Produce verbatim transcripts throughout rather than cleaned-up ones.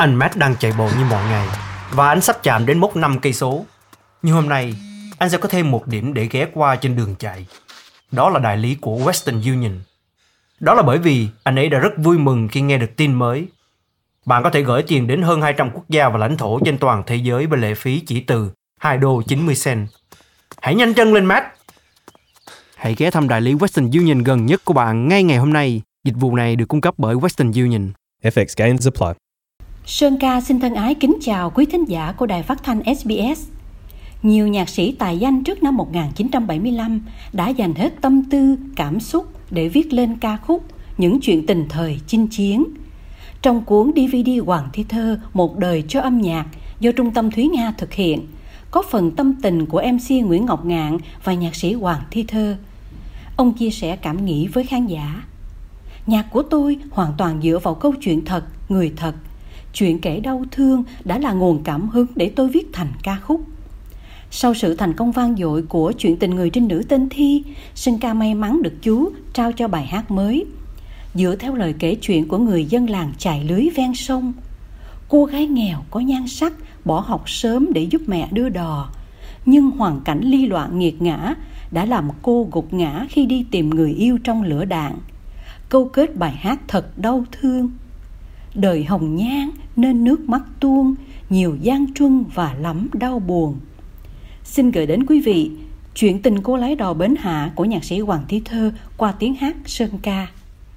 Anh Matt đang chạy bộ như mọi ngày và anh sắp chạm đến mốc năm cây số. Nhưng hôm nay, anh sẽ có thêm một điểm để ghé qua trên đường chạy. Đó là đại lý của Western Union. Đó là bởi vì anh ấy đã rất vui mừng khi nghe được tin mới. Bạn có thể gửi tiền đến hơn hai trăm quốc gia và lãnh thổ trên toàn thế giới với lệ phí chỉ từ hai đô chín mươi cent. Hãy nhanh chân lên, Matt! Hãy ghé thăm đại lý Western Union gần nhất của bạn ngay ngày hôm nay. Dịch vụ này được cung cấp bởi Western Union. F X gains apply. Sơn Ca xin thân ái kính chào quý thính giả của Đài Phát thanh ét bê ét. Nhiều nhạc sĩ tài danh trước năm một nghìn chín trăm bảy mươi lăm đã dành hết tâm tư, cảm xúc để viết lên ca khúc những chuyện tình thời chinh chiến. Trong cuốn đê vê đê Hoàng Thi Thơ Một đời cho âm nhạc do Trung tâm Thúy Nga thực hiện, có phần tâm tình của em xê Nguyễn Ngọc Ngạn và nhạc sĩ Hoàng Thi Thơ. Ông chia sẻ cảm nghĩ với khán giả. Nhạc của tôi hoàn toàn dựa vào câu chuyện thật, người thật. Chuyện kể đau thương đã là nguồn cảm hứng để tôi viết thành ca khúc. Sau sự thành công vang dội của chuyện tình người trinh nữ tên Thi, Sơn Ca may mắn được chú trao cho bài hát mới. Dựa theo lời kể chuyện của người dân làng chài lưới ven sông. Cô gái nghèo có nhan sắc, bỏ học sớm để giúp mẹ đưa đò. Nhưng hoàn cảnh ly loạn nghiệt ngã đã làm cô gục ngã khi đi tìm người yêu trong lửa đạn. Câu kết bài hát thật đau thương. Đời hồng nhan nên nước mắt tuôn, nhiều gian truân và lắm đau buồn. Xin gửi đến quý vị chuyện tình cô lái đò bến Hạ của nhạc sĩ Hoàng Thi Thơ qua tiếng hát Sơn Ca.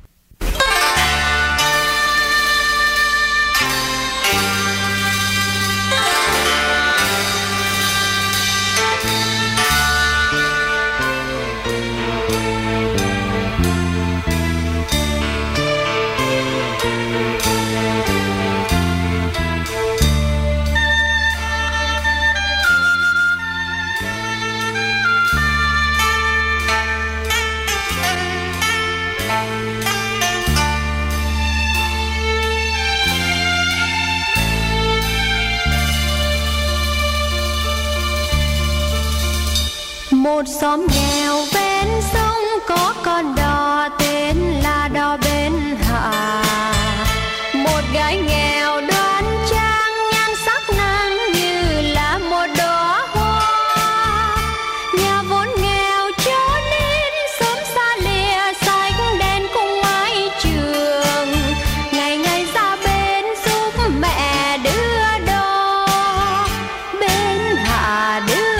Một xóm nghèo bên sông có con đò tên là đò bến Hạ. Một gái nghèo đoan trang nhan sắc nàng như là một đóa hoa. Nhà vốn nghèo cho nên sớm xa lìa sạch đèn cùng mái trường. Ngày ngày ra bên giúp mẹ đưa đò, bến Hạ đưa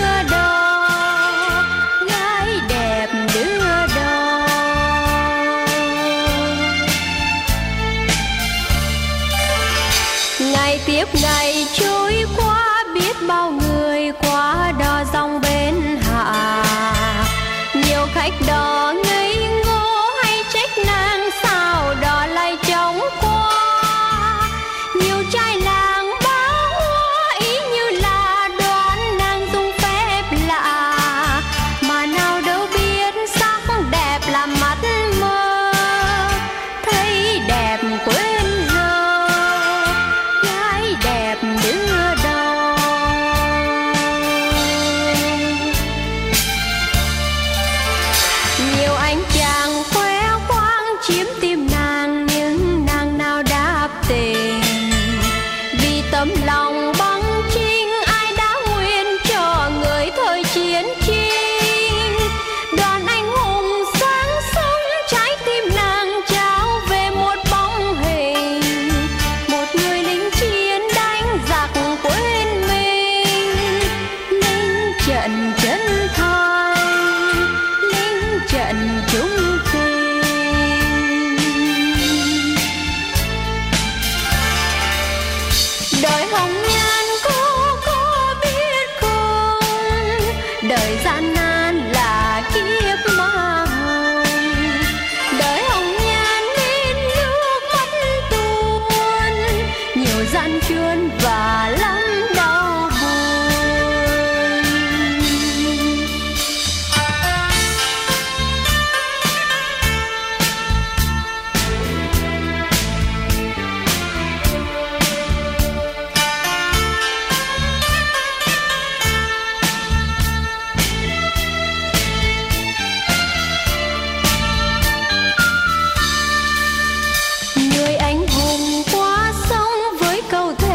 tiếp ngày trôi qua, biết bao người qua đò dòng bến Hạ. Nhiều khách đò ngây ngô hay trách nàng sao đò lại trống qua. Nhiều trai làng báo hoa ý như là đoán nàng dùng phép lạ, mà nào đâu biết sắc đẹp làm mắt mơ, thấy đẹp quên đưa đò. Nhiều anh chàng khoe khoang chiếm tim nàng, nhưng nàng nào đáp tình. Vì tấm lòng băng trinh ai đã nguyện cho người thời chiến chinh. Đoàn anh hùng sáng sống trái tim nàng trao về một bóng hình, một người lính chiến đánh giặc quên mình. Lính trận chân thành, lính trận trung tình. Đời hồng nhan cô có biết không, đời gian nan là kiếp ma hồng. Đời hồng nhan nên nước mắt tuôn, nhiều gian truân và lắm đau buồn. Người anh hùng qua sông với câu thơ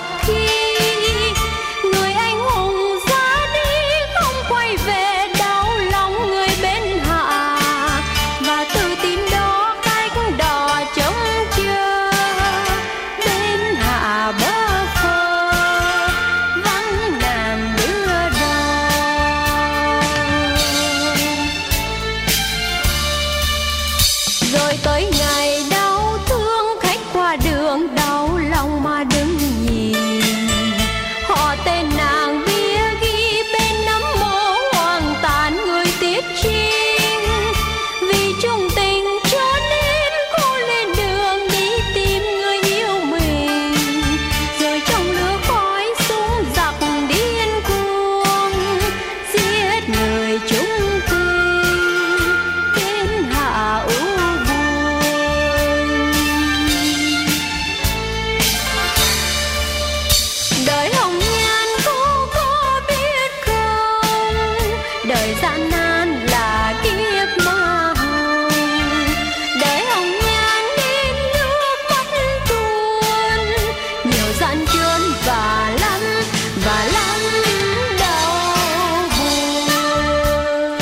khi người anh hùng ra đi không quay về, đau lòng người bên hạ. Và từ tin đó cách đò trông chờ bên hạ bơ phơ vắng nàng đưa đò. Rồi tới ngày đau thương khách qua đường đau lòng mà đứng nhìn, họ tên nàng bia ghi bên nấm mộ hoang tàn người tiếc chinh. Vì chung tình cho nên cô lên đường đi tìm người yêu mình, rồi trong lửa khói súng giặc điên cuồng giết người chung tình thiên hạ u buồn. Đời hồng nhan cô có biết không, đời gian nan là kiếp ma hồng. Đời hồng nhan nên nước mắt tuôn, nhiều gian truân và lắm và lắm đau buồn.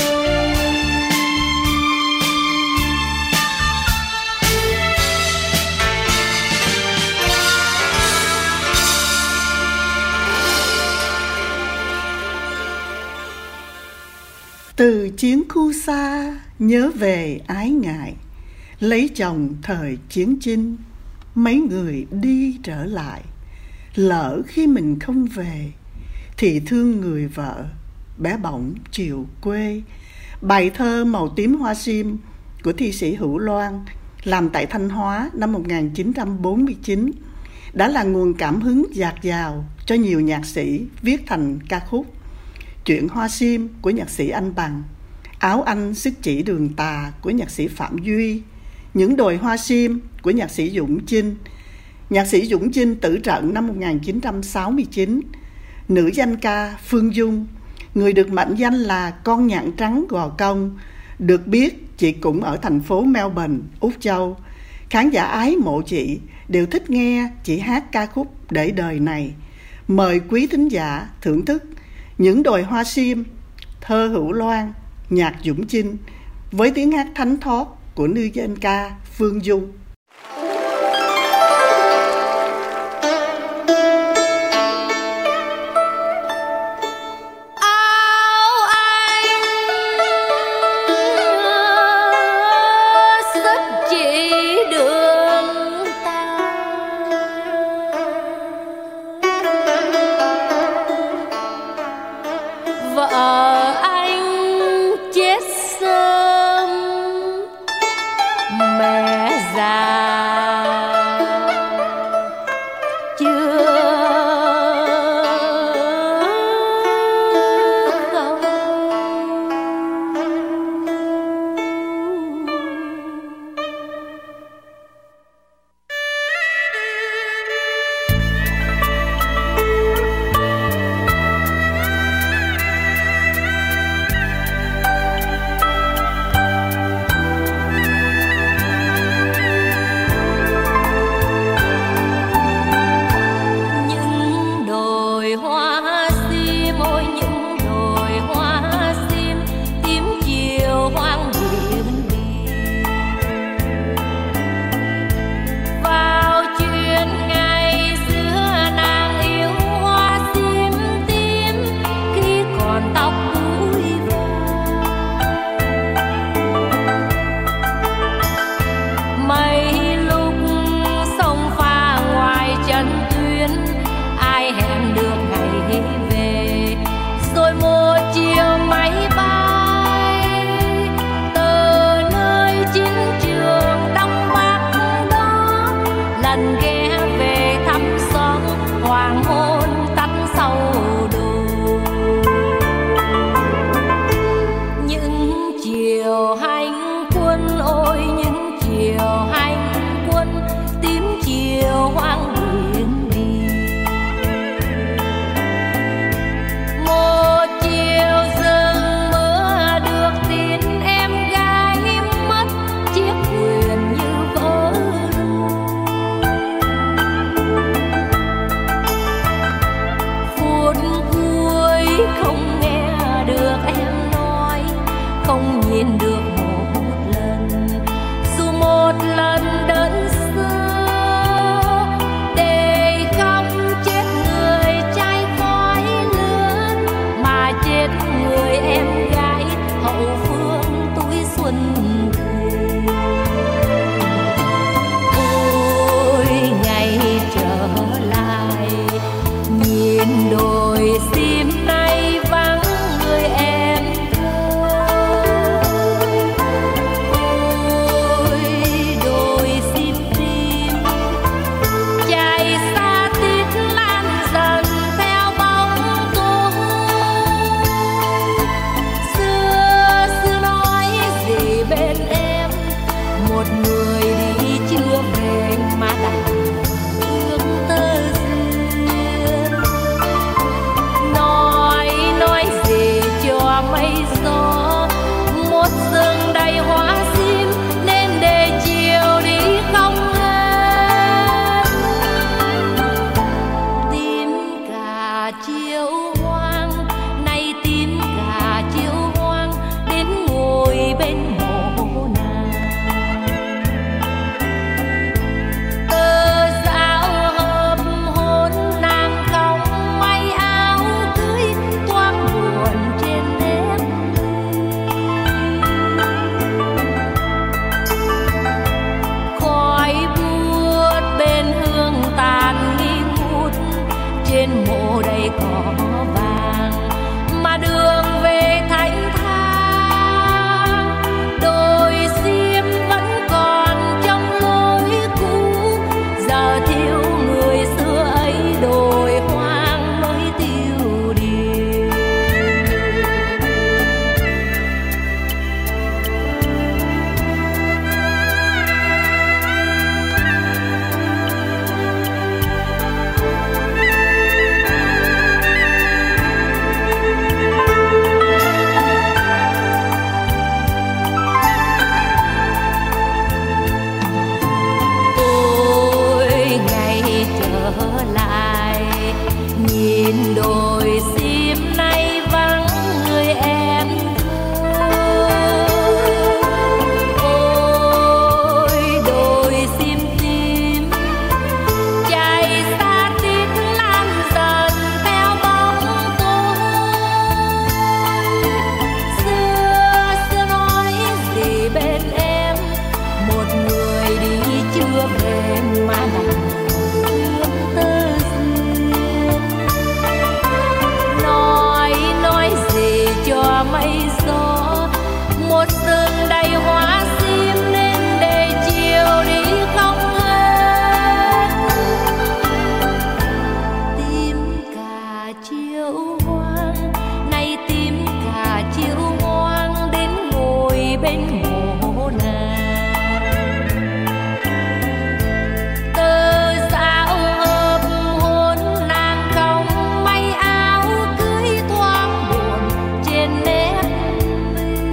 Từ chiến khu xa nhớ về ái ngại, lấy chồng thời chiến chinh, mấy người đi trở lại. Lỡ khi mình không về thì thương người vợ bé bỏng chiều quê. Bài thơ Màu tím hoa sim của thi sĩ Hữu Loan làm tại Thanh Hóa năm một nghìn chín trăm bốn mươi chín đã là nguồn cảm hứng dạt dào cho nhiều nhạc sĩ viết thành ca khúc. Chuyện Hoa Sim của nhạc sĩ Anh Bằng, Áo Anh sức chỉ đường tà của nhạc sĩ Phạm Duy, Những đồi hoa sim của nhạc sĩ Dũng Chinh. Nhạc sĩ Dũng Chinh tử trận năm một nghìn chín trăm sáu mươi chín. Nữ danh ca Phương Dung, người được mệnh danh là con nhạn trắng Gò Công, được biết chị cũng ở thành phố Melbourne, Úc Châu. Khán giả ái mộ chị đều thích nghe chị hát ca khúc Để đời này. Mời quý thính giả thưởng thức Những đồi hoa sim, thơ Hữu Loan, nhạc Dũng Chinh với tiếng hát thánh thót của nữ danh ca Phương Dung. Vợ anh chết sớm, mẹ già chưa không. đầy cỏ vàng, mà đường về thanh thang đồi xiêm vẫn còn trong lối cũ, giờ thiếu người xưa ấy đồi hoang mới tiêu điều. Nhìn đồi xiêm nay vắng người em thơ, ôi đồi xiêm tím chạy xa tít lan dần theo bóng tối. Xưa xưa nói gì bên em, một người đi chưa về mà nằm cho mây gió, một rừng đầy hoa sim nên để chiều đi không hết. Tìm cả chiều hoang, nay tìm cả chiều hoang đến ngồi bên mộ nàng. Tơ sao ấp hôn nàng không may áo cưới thoáng buồn trên nét mi.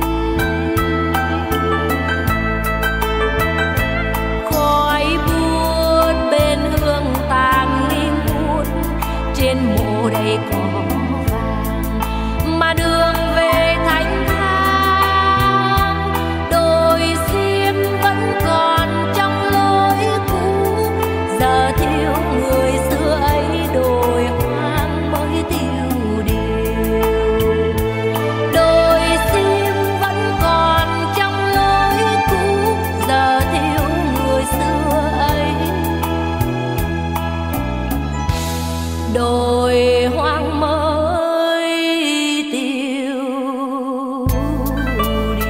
Khói buốt bên hương tàn nghi ngút, trên mộ đầy cỏ vàng, mà đường về thanh thang đồi xiêm vẫn còn trong lối cũ, giờ thiếu người xưa ấy đồi hoang mới tiêu điều. Đồi xiêm vẫn còn trong lối cũ, giờ thiếu người xưa ấy đồi hoang mới tiêu điều.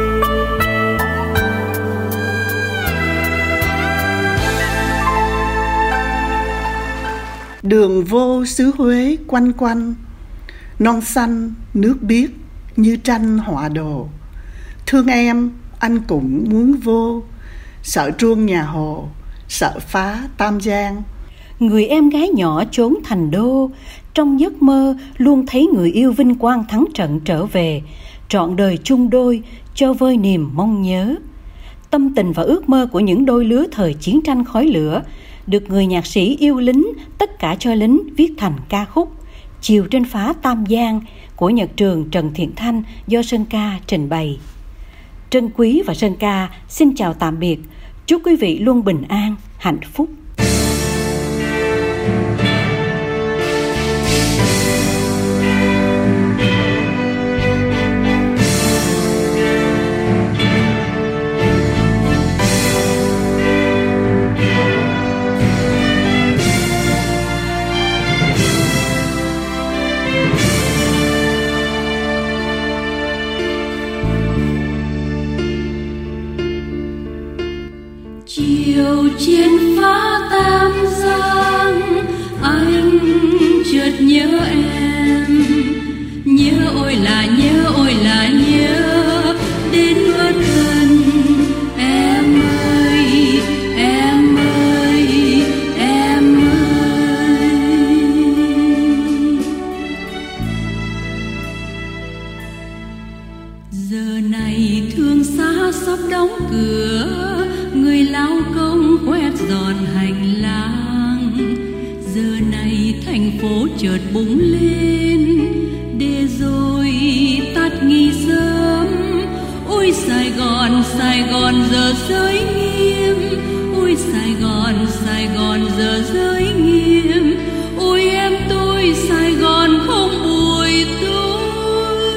Đường vô xứ Huế quanh quanh, non xanh nước biếc như tranh họa đồ. Thương em anh cũng muốn vô, sợ truông nhà Hồ, sợ phá Tam Giang. Người em gái nhỏ trốn thành đô, trong giấc mơ luôn thấy người yêu vinh quang thắng trận trở về, trọn đời chung đôi cho vơi niềm mong nhớ. Tâm tình và ước mơ của những đôi lứa thời chiến tranh khói lửa được người nhạc sĩ yêu lính tất cả cho lính viết thành ca khúc Chiều trên phá Tam Giang của nhạc trường Trần Thiện Thanh do Sơn Ca trình bày. Trân Quý và Sơn Ca xin chào tạm biệt, chúc quý vị luôn bình an, hạnh phúc. Chiều trên phá Tam Giang, anh chợt nhớ em. Nhớ ôi là nhớ, ôi là nhớ, đến mất gần. Em ơi, em ơi, em ơi. Giờ này thương xa sắp đóng cửa, người lao công quét dọn hành lang. Giờ này thành phố chợt bùng lên, để rồi tắt nghi sớm. Ôi Sài Gòn, Sài Gòn giờ giới nghiêm. Ôi Sài Gòn, Sài Gòn giờ giới nghiêm. Ôi em tôi Sài Gòn không buổi tối.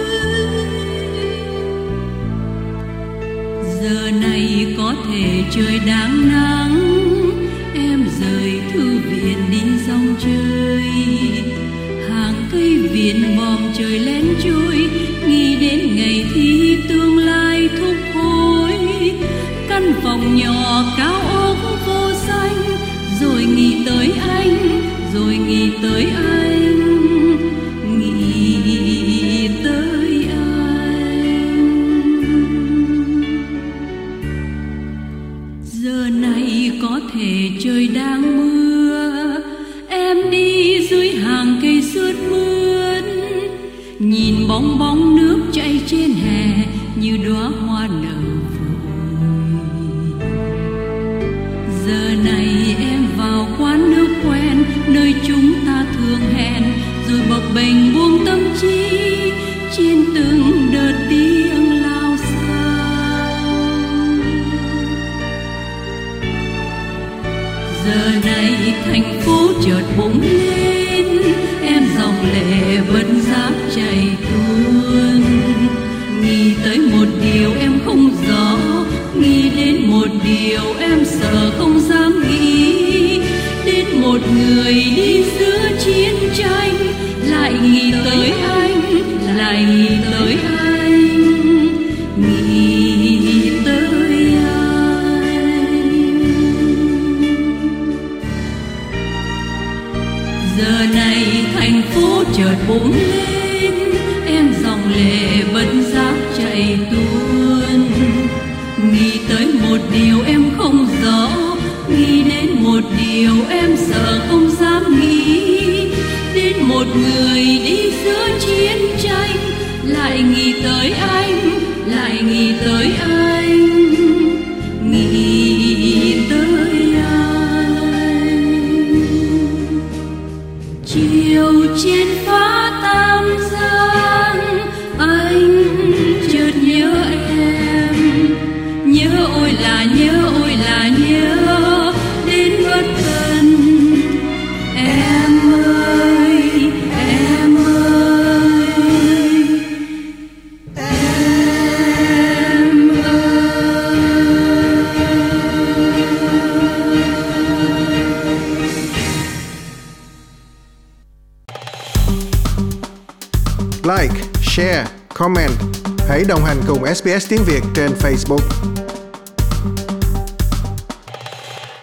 Giờ này có thể trời đang nắng, em rời thư viện đi rong chơi. Hà biển vòm trời lén trôi, nghĩ đến ngày thi tương lai thúc hối. Căn phòng nhỏ cao ốc vô danh, rồi nghĩ tới anh, rồi nghĩ tới anh, nghĩ tới anh. Giờ này có thể trời đang mưa, em đi dưới hàng cây sướt mướt, nhìn bóng bóng nước chảy trên hè như đóa hoa nở vội. Giờ này em vào quán nước quen, nơi chúng ta thường hẹn, rồi bập bềnh buông tâm trí trên từng đợt tiếng lao sao. Giờ này thành phố chợt bùng lên, em dòng lệ vẫn dám chảy tuôn. Nghĩ tới một điều em không rõ, nghĩ đến một điều em sợ không dám nghĩ. Đến một người đi giữa chiến tranh, lại nghĩ tới anh, lại nghĩ tới anh, nghĩ tới anh. Giờ này thành phố chợt bùng lên, em dòng lệ vẫn dám chảy tuôn. Nghĩ tới một điều em không rõ, nghĩ đến một điều em sợ không dám nghĩ. Đến một người đi giữa chiến tranh, lại nghĩ tới anh, lại nghĩ tới anh, nghĩ tới anh. Chiều trên phá Tam Giang, anh chợt nhớ em, nhớ ôi là nhớ, ôi là nhớ đến bất tận. Em ơi, em ơi, em ơi. Like, share, comment. Hãy đồng hành cùng ét bê ét Tiếng Việt trên Facebook.